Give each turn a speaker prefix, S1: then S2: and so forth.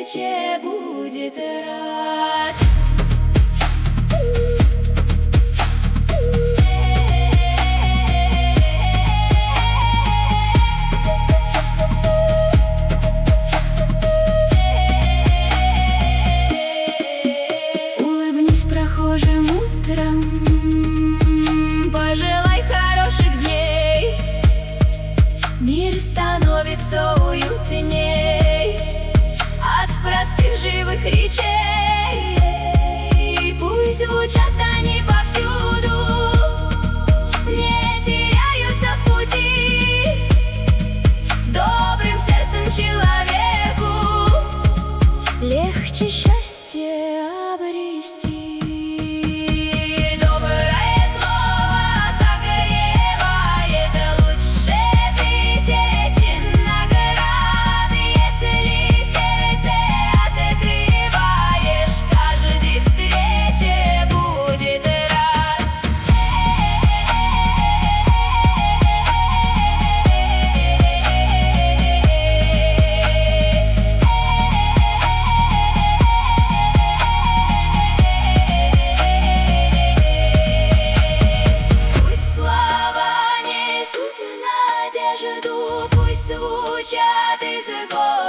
S1: встрече будет рад. Улыбнись прохожим утром, пожелай хороших дней. Мир становится уютней от простых живых речей. Пусть звучат они повсюду, не теряются в пути. С добрым сердцем человеку легче счастье обрести. Доброе слово согревает лучше тысячи наград. Если сердце открываешь, каждый встрече будет рад. Пусть слова несут надежду, пусть звучат языком.